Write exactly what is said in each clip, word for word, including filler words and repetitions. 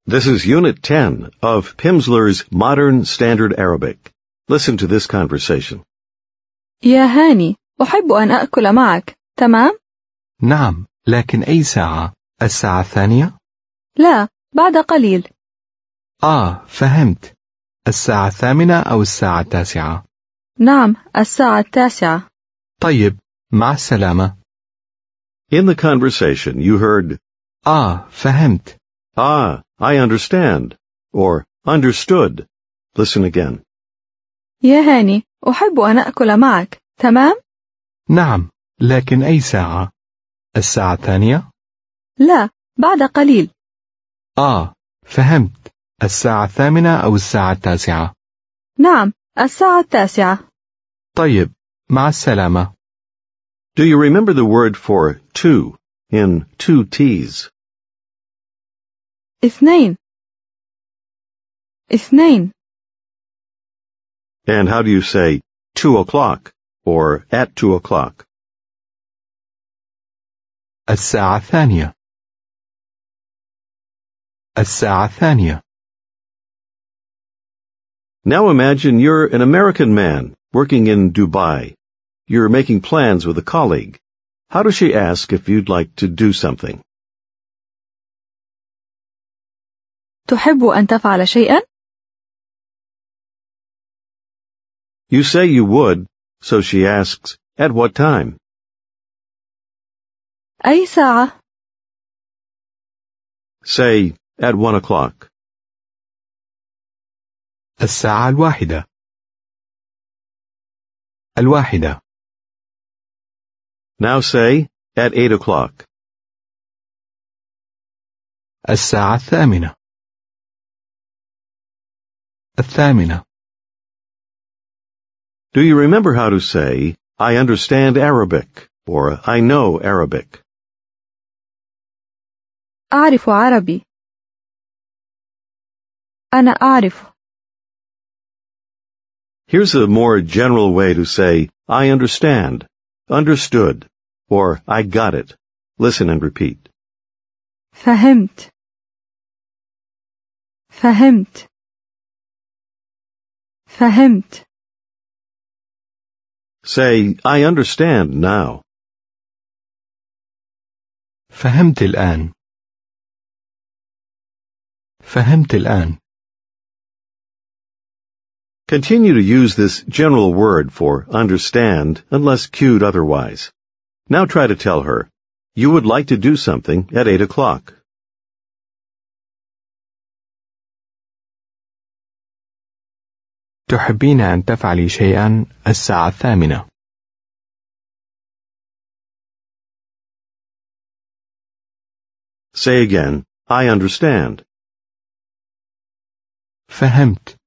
This is Unit ten of Pimsleur's Modern Standard Arabic. Listen to this conversation. يا هاني، أحب أن أأكل معك، تمام؟ نعم، لكن أي ساعة؟ الساعة الثانية؟ لا، بعد قليل. آه، فهمت. الساعة الثامنة أو الساعة التاسعة؟ نعم، الساعة التاسعة. طيب، مع السلامة. In the conversation, you heard, آه، فهمت. Ah, I understand, or understood. Listen again. يا هاني، أحب أن أأكل معك، تمام؟ نعم، لكن أي ساعة؟ الساعة الثانية؟ لا، بعد قليل. آه، فهمت. الساعة الثامنة أو الساعة التاسعة؟ نعم، الساعة التاسعة. طيب، مع السلامة. Do you remember the word for two in two T's? اثنين. اثنين. And how do you say two o'clock or at two o'clock? الساعة الثانية. الساعة الثانية. Now imagine you're an American man working in Dubai. You're making plans with a colleague. How does she ask if you'd like to do something? تحب أن تفعل شيئا؟ You say you would, so she asks, at what time? أي ساعة؟ Say, at one o'clock. الساعة الواحدة. الواحدة. Now say, at eight o'clock. الساعة الثامنة. الثامنة. Do you remember how to say, I understand Arabic, or I know Arabic? أعرف عربي. أنا أعرف. Here's a more general way to say, I understand, understood, or I got it. Listen and repeat. فهمت. فهمت. فهمت. Say, I understand now. فهمت الآن. فهمت الآن. Continue to use this general word for understand unless cued otherwise. Now try to tell her, you would like to do something at eight o'clock. تحبين أن تفعلي شيئا الساعة الثامنة. Say again, I understand. فهمت.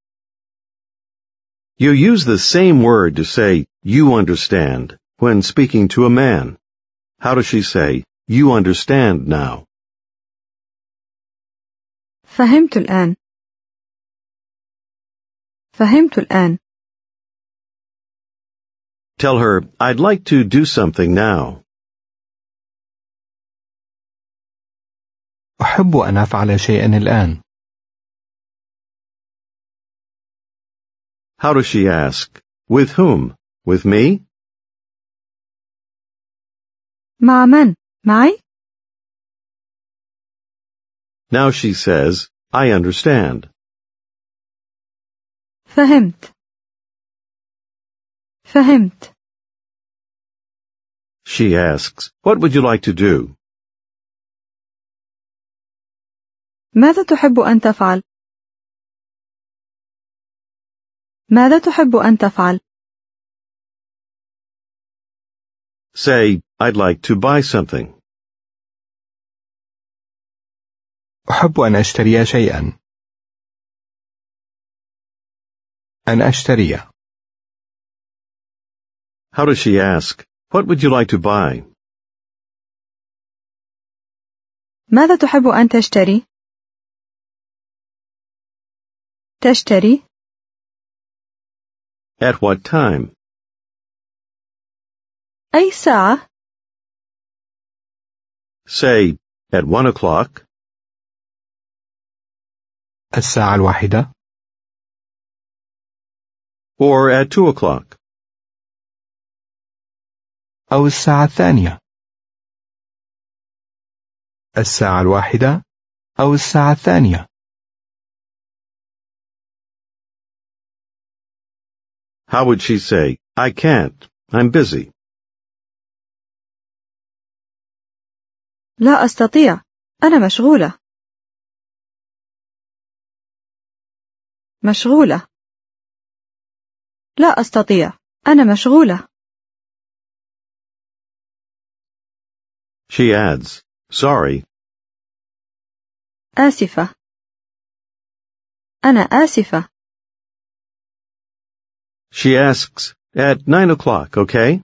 You use the same word to say, you understand, when speaking to a man. How does she say, you understand now? فهمت الآن. فهمت الآن. Tell her, I'd like to do something now. أحب أن أفعل شيئا الآن. How does she ask? With whom? With me? مع من؟ معي؟ Now she says, I understand. فهمت. فهمت. She asks, what would you like to do? ماذا تحب أن تفعل؟ ماذا تحب أن تفعل؟ Say, I'd like to buy something. أحب أن أشتري شيئا. أن أشتري. How does she ask, what would you like to buy? ماذا تحب أن تشتري؟ تشتري؟ At what time? أي ساعة؟ Say, at one o'clock. الساعة الواحدة or at two o'clock. أو الساعة الثانية. الساعة الواحدة أو الساعة الثانية. How would she say, I can't, I'm busy? لا أستطيع، أنا مشغولة. مشغولة. لا أستطيع، أنا مشغولة. She adds, sorry. آسفة. أنا آسفة. She asks, at nine o'clock, okay?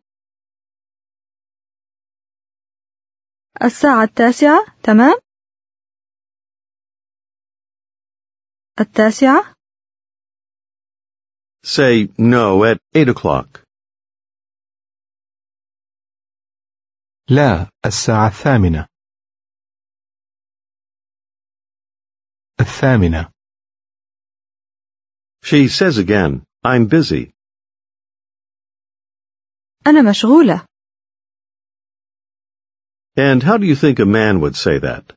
الساعة التاسعة، تمام؟ التاسعة. Say, no, at eight o'clock. لا، الساعة الثامنة. الثامنة. She says again, I'm busy. أنا مشغولة. And how do you think a man would say that?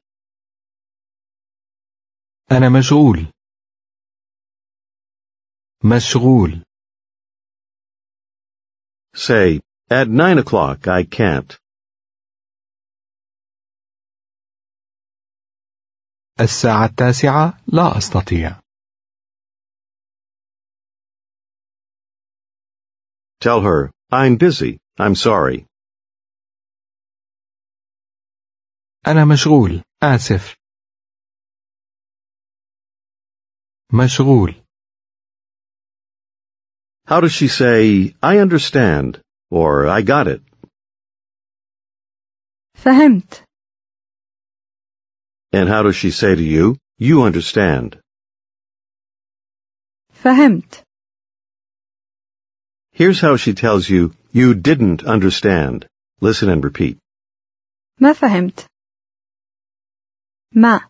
أنا مشغول. مشغول. Say, at nine o'clock, I can't. الساعة التاسعة لا أستطيع. Tell her, I'm busy, I'm sorry. أنا مشغول، آسف. مشغول. How does she say, I understand, or I got it? فهمت. And how does she say to you, you understand? فهمت. Here's how she tells you, you didn't understand. Listen and repeat. ما فهمت. ما.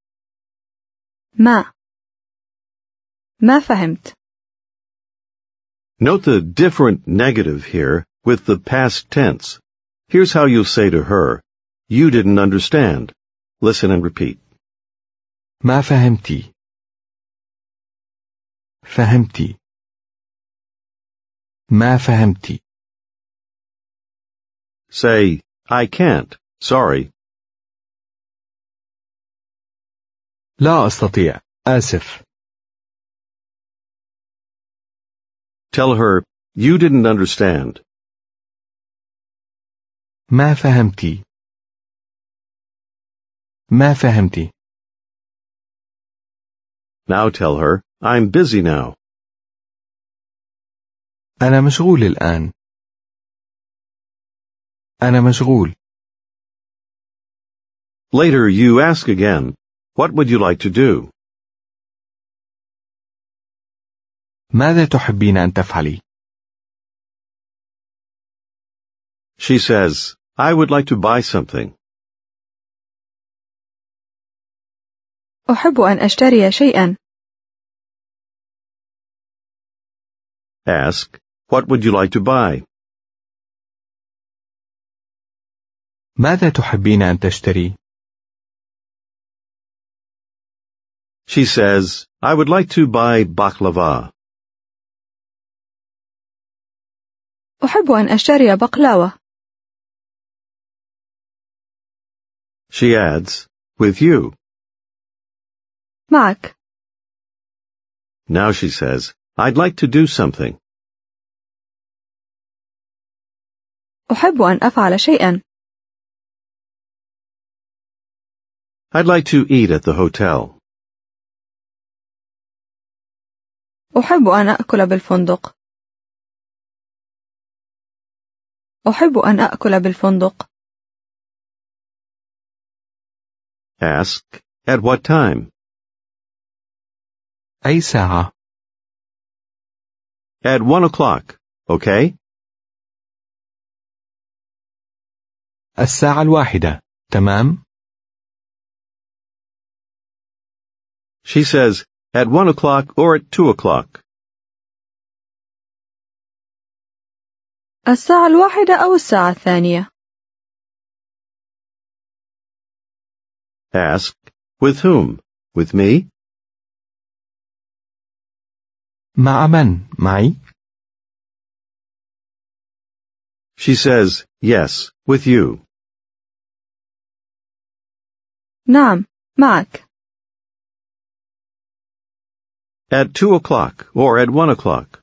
ما. ما فهمت. Note the different negative here with the past tense. Here's how you'll say to her, you didn't understand. Listen and repeat. ما فهمتي. فهمتي. ما فهمتي. Say, I can't, sorry. لا أستطيع، آسف. Tell her, you didn't understand. ما فهمتي. ما فهمتي. Now tell her, I'm busy now. أنا مشغول الآن. أنا مشغول. Later you ask again, what would you like to do? ماذا تحبين أن تفعلي؟ She says, I would like to buy something. أحب أن أشتري شيئا. Ask, what would you like to buy? ماذا تحبين أن تشتري؟ She says, I would like to buy baklava. أحب أن أشتري بقلاوة. She adds, with you. معك. Now she says, I'd like to do something. أحب أن أفعل شيئا. I'd like to eat at the hotel. أحب أن أأكل بالفندق. أحب أن أأكل بالفندق. Ask, at what time? أي ساعة؟ At one o'clock, okay? الساعة الواحدة، تمام؟ She says, at one o'clock or at two o'clock. الساعة الواحدة أو الساعة الثانية. Ask, with whom? With me? مع من؟ معي؟ She says, yes, with you. نعم، معك. At two o'clock or at one o'clock.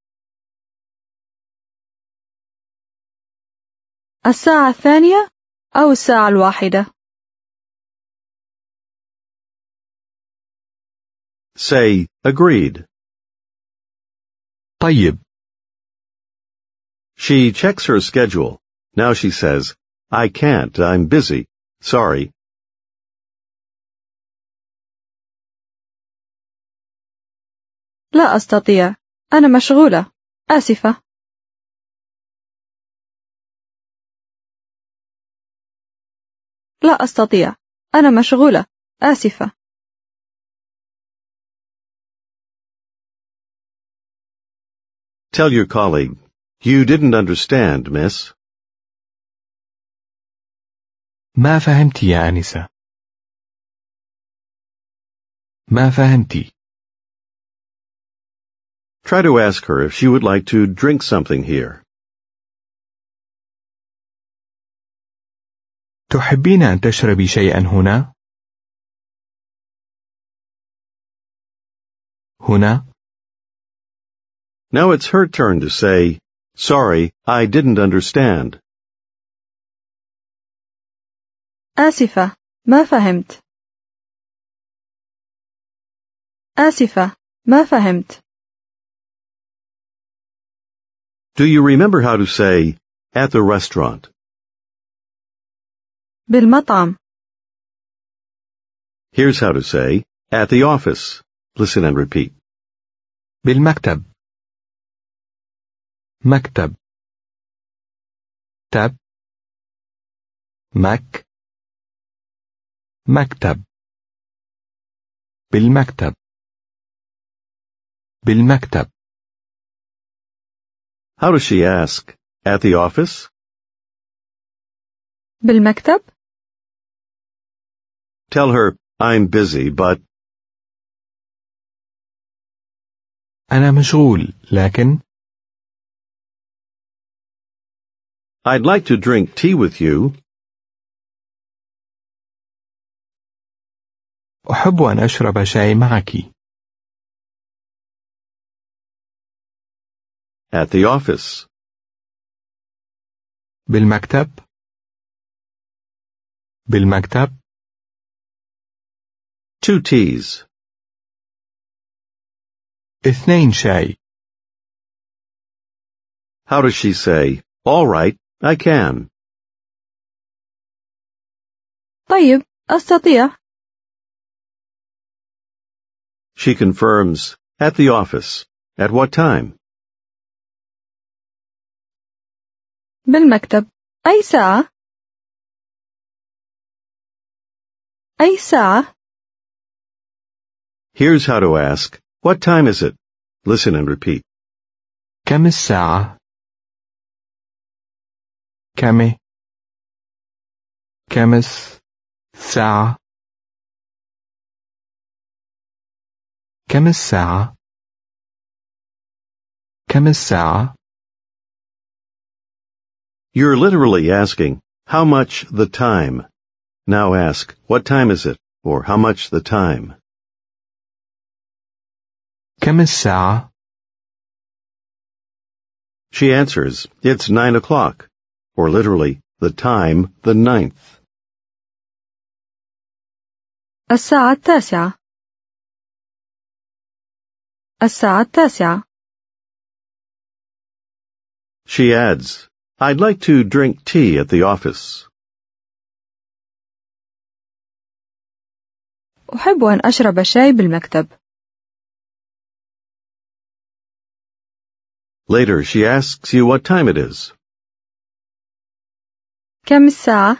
الساعة الثانية أو الساعة الواحدة. Say, agreed. طيب. She checks her schedule. Now she says, I can't, I'm busy. Sorry. لا أستطيع. أنا مشغولة. آسفة. لا أستطيع. أنا مشغولة. آسفة. Tell your colleague, you didn't understand, miss. ما فهمت يا أنسة. ما فهمتي. Try to ask her if she would like to drink something here. تحبين أن تشربي شيئا هنا؟ هنا؟ Now it's her turn to say, sorry, I didn't understand. آسفة. ما فهمت. آسفة. ما فهمت. Do you remember how to say, at the restaurant? بالمطعم. Here's how to say, at the office. Listen and repeat. بالمكتب. مكتب. تب. مك. مكتب. بالمكتب. بالمكتب. How does she ask? At the office? بالمكتب. Tell her, I'm busy, but... أنا مشغول، لكن... I'd like to drink tea with you. أحب أن أشرب شاي معك. At the office. بالمكتب. بالمكتب. Two teas. اثنين شاي. How does she say, all right, I can? طيب، أستطيع. She confirms, at the office. At what time? بالمكتب. أي ساعة؟ أي ساعة؟ Here's how to ask, what time is it? Listen and repeat. كم الساعة؟ كم؟ كم الساعة؟ كم الساعة؟ كم الساعة؟ You're literally asking, how much the time? Now ask, what time is it? Or how much the time? كم الساعة؟ She answers, it's nine o'clock. Or literally, the time, the ninth. الساعة التاسعة. الساعة التاسعة. She adds, I'd like to drink tea at the office. أحب أن أشرب شاي بالمكتب. Later, she asks you what time it is. كم الساعة؟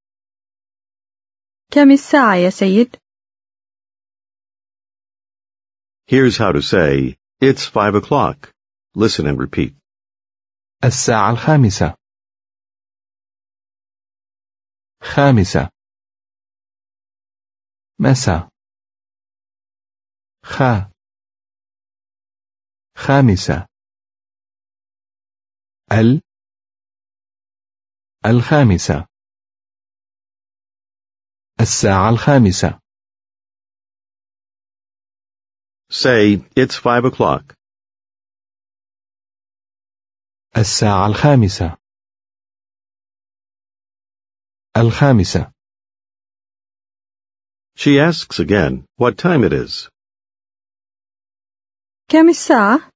كم الساعة يا سيد؟ Here's how to say, it's five o'clock. Listen and repeat. الساعة الخامسة. خامسة. مساء. خ. خامسة. ال. الخامسة. الساعة الخامسة. Say, it's five o'clock. الساعة الخامسة. الخامسة. She asks again what time it is. كم الساعة؟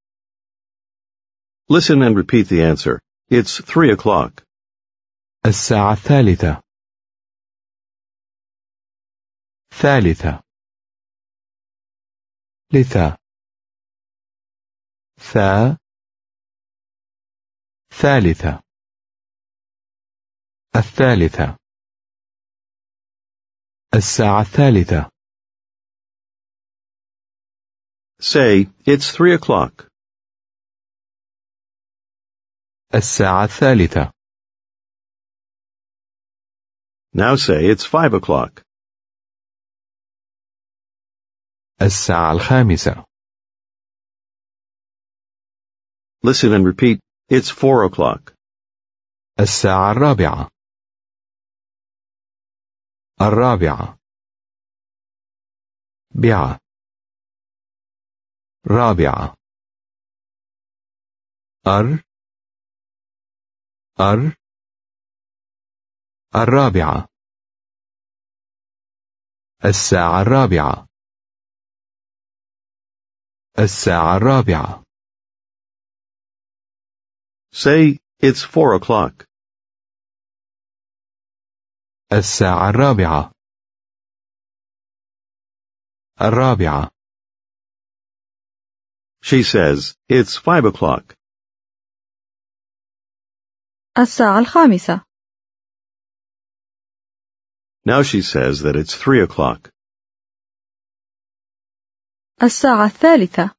Listen and repeat the answer. It's three o'clock. الساعة الثالثة. ثالثة. لثا. ثا. ثالثة. الثالثة. الساعة الثالثة. Say, it's three o'clock. الساعة الثالثة. Now say, it's five o'clock. الساعة الخامسة. Listen and repeat, it's four o'clock. الساعة الرابعة. الرابعة. بيعة. رابعة. أر. أر. الرابعة. الساعة الرابعة. الساعة الرابعة. Say, it's four o'clock. الساعة الرابعة. الرابعة. She says, it's five o'clock. الساعة الخامسة. Now she says that it's three o'clock. الساعة الثالثة.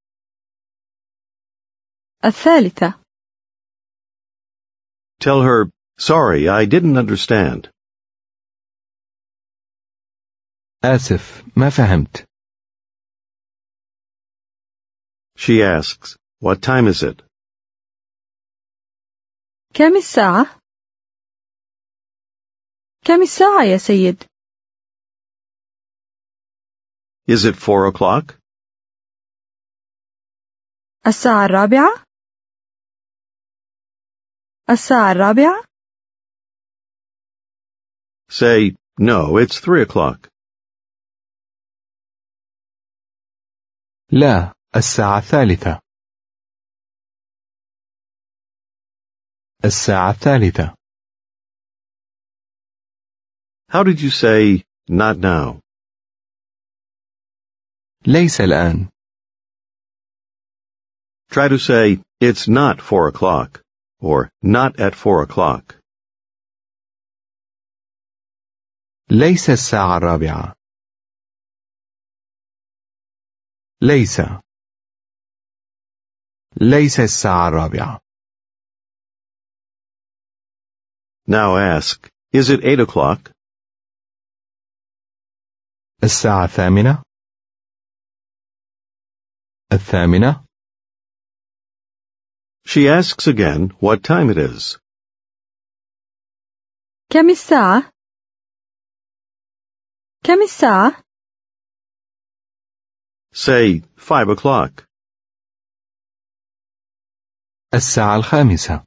الثالثة. Tell her, sorry, I didn't understand. آسف ما فهمت. She asks, what time is it? كم الساعة؟ كم الساعة يا سيد؟ Is it four o'clock? الساعة الرابعة؟ الساعة الرابعة؟ Say, no, it's three o'clock. لا، الساعة الثالثة. الساعة الثالثة. How did you say, not now? ليس الآن. Try to say, it's not four o'clock, or not at four o'clock. ليس الساعة الرابعة. ليس. ليس الساعة الرابعة. Now ask, is it eight o'clock? الساعة الثامنة. الثامنة. She asks again what time it is. كم الساعة؟ كم الساعة؟ Say, five o'clock. الساعة الخامسة.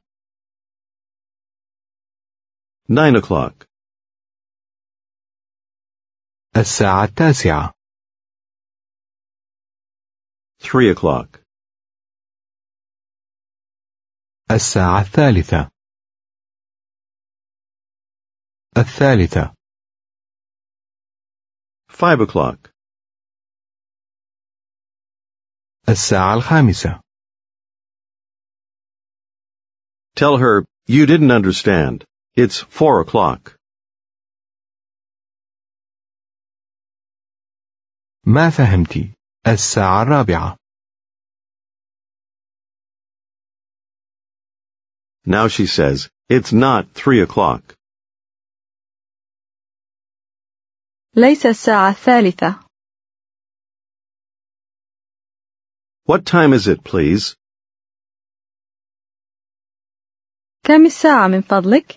Nine o'clock. الساعة التاسعة. Three o'clock. الساعة الثالثة. الثالثة. Five o'clock. الساعة الخامسة. Tell her, you didn't understand. It's four o'clock. ما فهمتي. الساعة الرابعة. Now she says, it's not three o'clock. ليس الساعة الثالثة. What time is it, please? كم الساعة من فضلك؟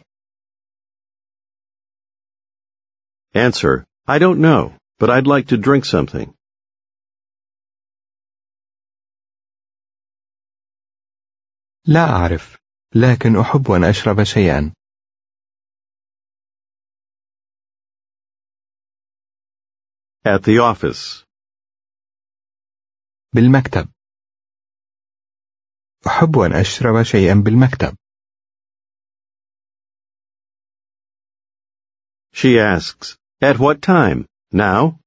Answer, I don't know, but I'd like to drink something. لا أعرف، لكن أحب أن أشرب شيئا. At the office. بالمكتب. أحب أن أشرب شيئا بالمكتب. She asks, at what time? Now?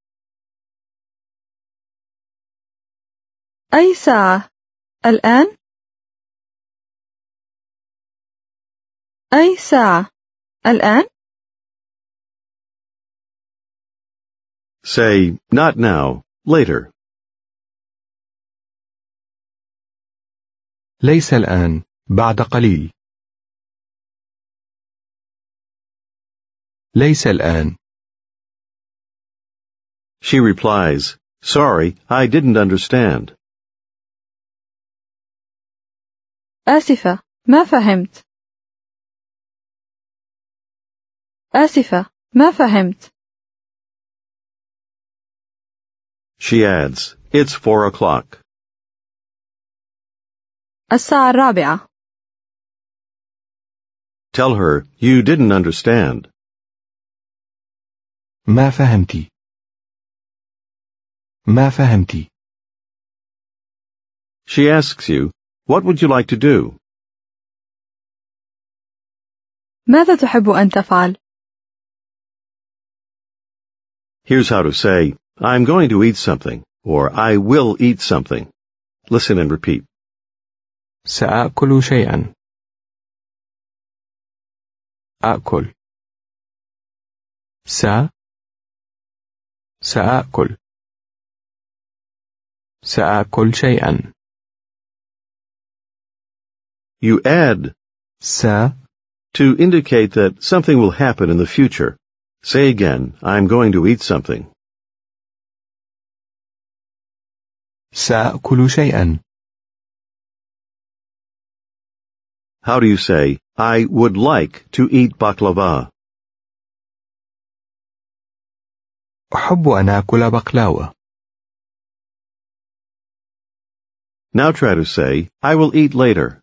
أي ساعة؟ الآن؟ أي ساعة؟ الآن؟ Say, not now, later. ليس الآن، بعد قليل. ليس الآن. She replies, sorry, I didn't understand. آسفة، ما فهمت. آسفة، ما فهمت. She adds, it's four o'clock. الساعة الرابعة. Tell her, you didn't understand. ما فهمتي. ما فهمتي. She asks you, what would you like to do? ماذا تحب أن تفعل؟ Here's how to say, I'm going to eat something, or I will eat something. Listen and repeat. سأأكل شيئا. أأكل. س سأأكل. سأأكل شيئا. You add س to indicate that something will happen in the future. Say again, I'm going to eat something. سأأكل شيئا. How do you say, I would like to eat baklava? أحب أن آكل بقلاوة. Now try to say, I will eat later.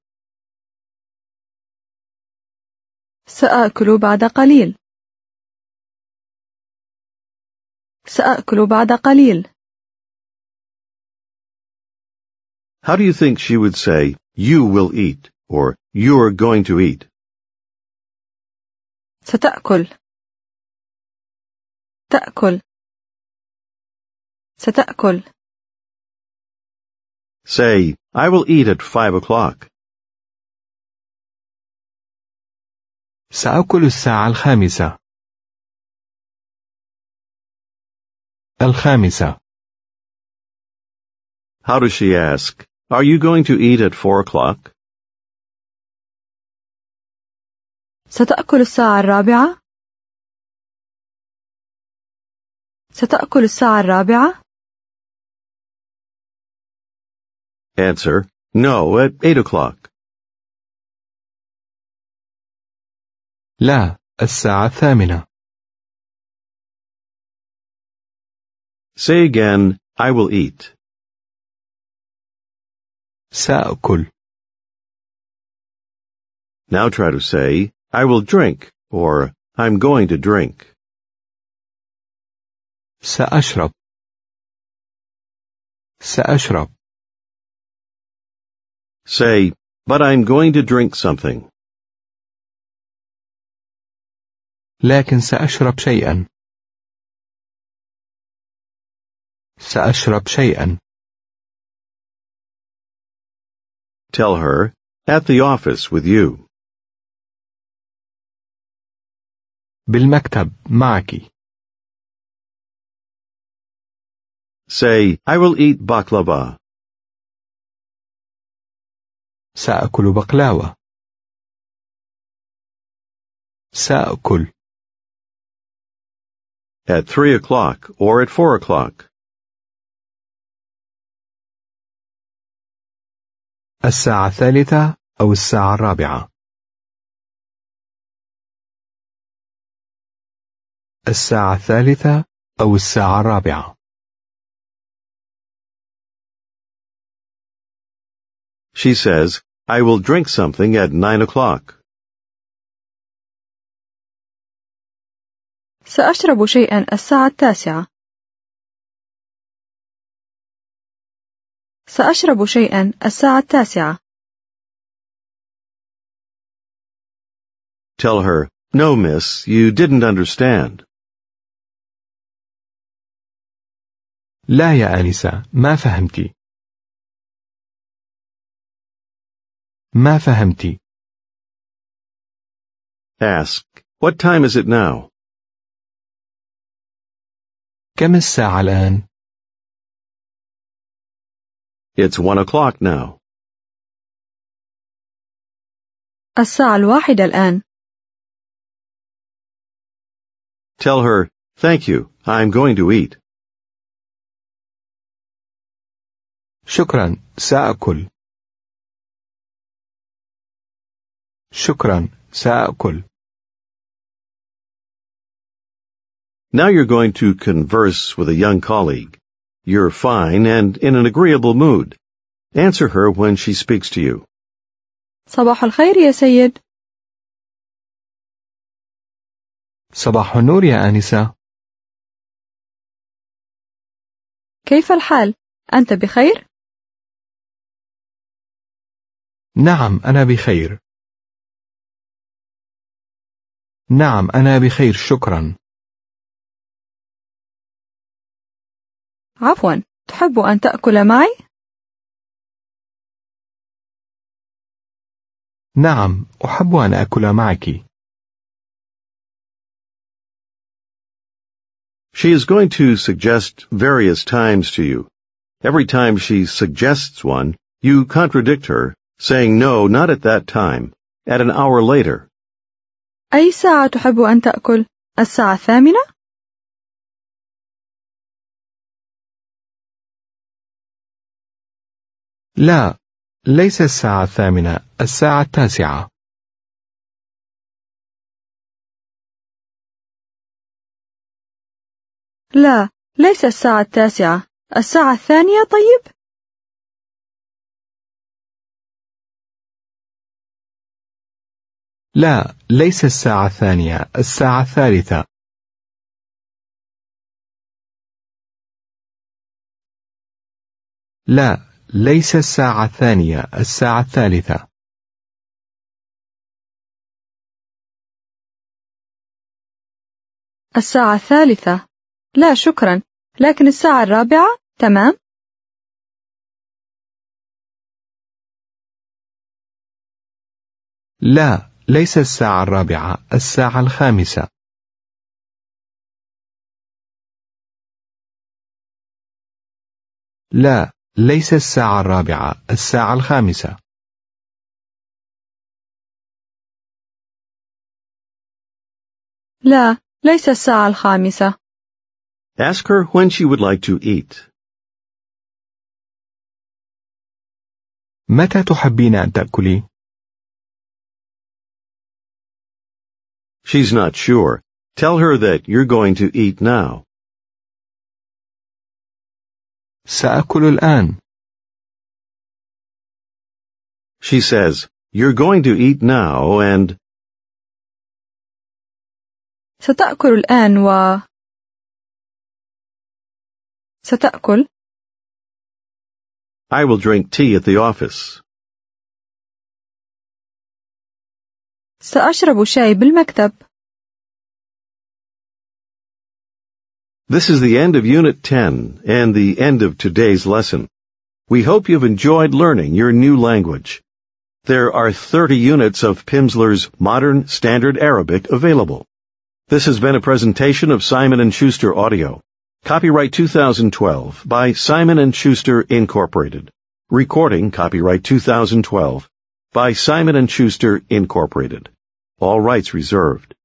سأأكل بعد قليل. سأأكل بعد قليل. How do you think she would say, you will eat, or you're going to eat? ستأكل. تأكل. ستأكل. Say, I will eat at five o'clock. سأأكل الساعة الخامسة. الخامسة. How does she ask, are you going to eat at four o'clock? ستأكل الساعة الرابعة؟ ستأكل الساعة الرابعة؟ Answer, no, at eight o'clock. لا، الساعة الثامنة. Say again, I will eat. سأأكل. Now try to say, I will drink, or I'm going to drink. سأشرب. سأشرب. Say, but I'm going to drink something. لكن سأشرب شيئا. سأشرب شيئا. Tell her, at the office with you. بالمكتب معك. Say, I will eat baklava. سأكل بقلاوة. سأكل. At three o'clock or at four o'clock. الساعة الثالثة أو الساعة الرابعة. الساعة الثالثة أو الساعة الرابعة. She says, I will drink something at nine o'clock. سأشرب شيئا الساعة التاسعة. سأشرب شيئا الساعة التاسعة. Tell her, no, miss, you didn't understand. لا يا آنسة، ما فهمتي. ما فهمتي. Ask, what time is it now? كم الساعة الآن؟ It's one o'clock now. الساعة الواحدة الآن. Tell her, thank you, I'm going to eat. شكرا، سأكل. شكرا، سأكل. Now you're going to converse with a young colleague. You're fine and in an agreeable mood. Answer her when she speaks to you. صباح الخير يا سيد. صباح النور يا آنسة. كيف الحال؟ أنت بخير؟ نعم أنا بخير. نعم أنا بخير شكرا. عفوا، تحب أن تأكل معي؟ نعم أحب أن أكل معك. She is going to suggest various times to you. Every time she suggests one, you contradict her, saying no, not at that time, at an hour later. أي ساعة تحب أن تأكل؟ الساعة الثامنة؟ لا، ليس الساعة الثامنة، الساعة التاسعة. لا، ليس الساعة التاسعة، الساعة الثانية طيب؟ لا، ليس الساعة الثانية، الساعة الثالثة. لا، ليس الساعة الثانية، الساعة الثالثة. الساعة الثالثة. لا شكرا، لكن الساعة الرابعة، تمام؟ لا، ليس الساعة الرابعة، الساعة الخامسة. لا، ليس الساعة الرابعة، الساعة الخامسة. لا، ليس الساعة الخامسة. Ask her when she would like to eat. متى تحبين أن تأكلي؟ She's not sure. Tell her that you're going to eat now. سأكل الآن. She says, you're going to eat now and... ستأكل الآن و... ستأكل. I will drink tea at the office. سأشرب شاي بالمكتب. This is the end of Unit ten and the end of today's lesson. We hope you've enjoyed learning your new language. There are thirty units of Pimsleur's Modern Standard Arabic available. This has been a presentation of Simon and Schuster Audio. Copyright twenty twelve by Simon and Schuster, Incorporated. Recording copyright twenty twelve by Simon and Schuster, Incorporated. All rights reserved.